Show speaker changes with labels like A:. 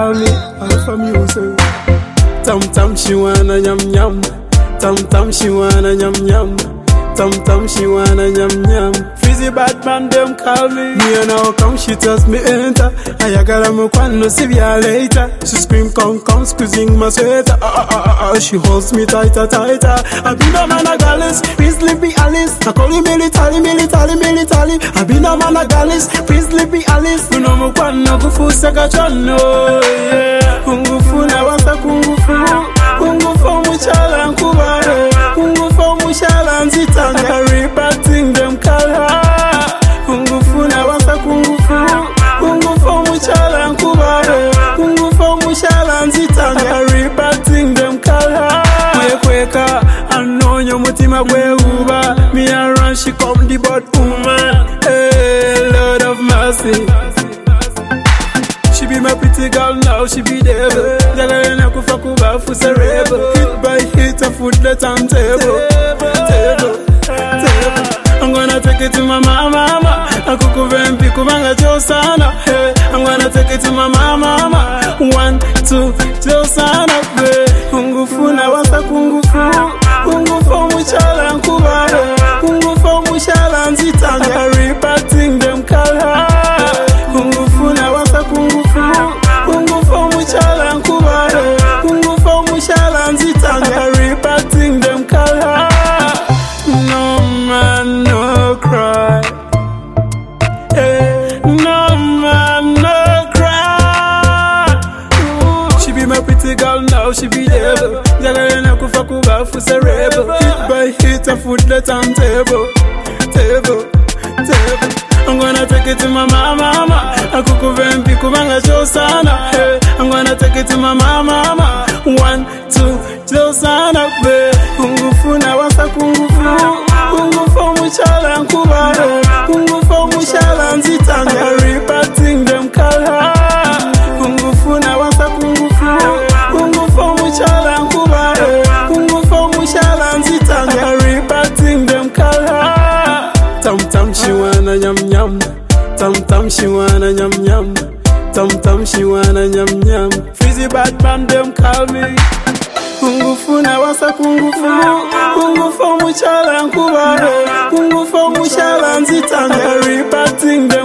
A: call me Alpha Music. Tam tam she wanna yum yum. Tam tam she wanna yum yum. Tam tam she wanna yum yum. Fizzy Batman them call me. Me and how come she tells me enter. I got me quando see ya later. She scream come squeezing my sweater. She holds me tighter. I been a man a gallus, please be Alice. I call you military. I been a man a gallus, please be Alice. You know me quando go full sagachano. Yeah, kungu fu na wasa kungu fu. Kungu fu muchala nkubare. Kungu fu mushala nzitanga. Reparting them color. Kungu fu na wasa kungu fu. Kungu fu muchala nkubare. Kungu fu mushala nzitanga. Reparting them color. Kweka anonyo mutima gwe uba. Me and run she come the bad woman. Hey, Lord of mercy. She be my pretty girl now, she be devil. Jagarena kufa kuba fusa rebel. Hit by hit a footlet on table. I'm gonna take it to my mama. Akukuvempi kubanga josana. Hey, I'm gonna take it to my mama. 1, 2, josana. Hey, kungufu na wasa kungufu. Kungufu muchala nkubare. Kungufu mushala nzitanga. Reparting them color. Kungufu na wasa kungufu. Kungufu muchala nkubare. Kungufu mushala nzitanga. Reparting them color. No man, no cry. Hey, no man, no cry. Ooh. She be my pretty girl now, she be devil. Jagarena kufa kuba fusa rebel. Hit by hit a footlet on table. I'm gonna take it to my mama. Akukuvempi kubanga josana. Hey, I'm gonna take it to my mama. 1, 2, josana. Hey, kungufu na wasa kungufu. Kungufu muchala nkubare. Kungufu mushala nzitanga. Reparting them color. Kungufu na wasa kungufu. Kungufu muchala nkubare. Kungufu mushala nzitanga. Reparting them color. Tam tam she wanna yum yum. Tam tam she wanna yum yum. Tam tam she wanna yum yum. Fizzy Batman them call me. Kungufu na wasa kungufu. Kungufu muchala nkubare. Kungufu mushala nzitanga. Reparting